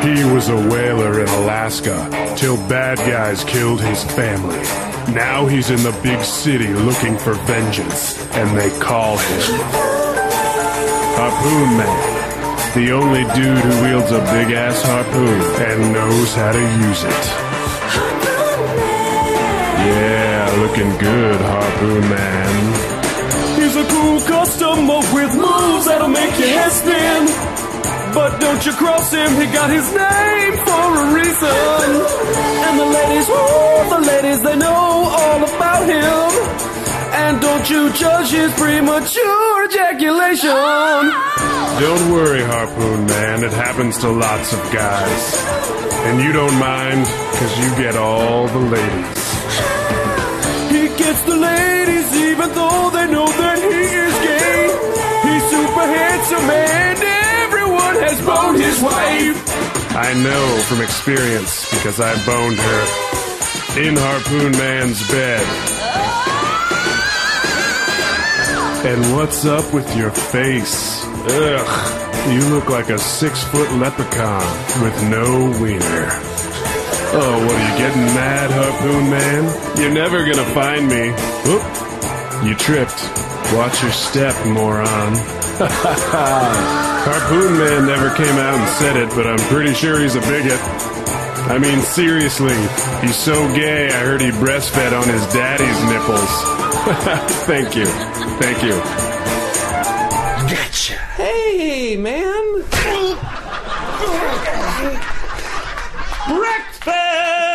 He was a whaler in Alaska till bad guys killed his family. Now he's in the big city looking for vengeance, and they call him Harpoon Man. The only dude who wields a big-ass harpoon and knows how to use it. Yeah, looking good, Harpoon Man. He's a cool customer with moves that'll make your head spin. But don't you cross him, he got his name for a reason. And the ladies, they know all about him. And don't you judge his premature ejaculation. Don't worry, Harpoon Man, it happens to lots of guys. And you don't mind, cause you get all the ladies. He gets the ladies even though they know that he is gay. He's super handsome and everyone has boned his wife. I know from experience because I boned her in Harpoon Man's bed. And what's up with your face? Ugh, you look like a 6-foot leprechaun with no wiener. Oh, what are you getting mad, Harpoon Man? You're never gonna find me. Oop, you tripped. Watch your step, moron. Harpoon Man never came out and said it, but I'm pretty sure he's a bigot. I mean, seriously, he's so gay I heard he breastfed on his daddy's nipples. Thank you. Thank you. Gotcha. Hey, man. Breakfast!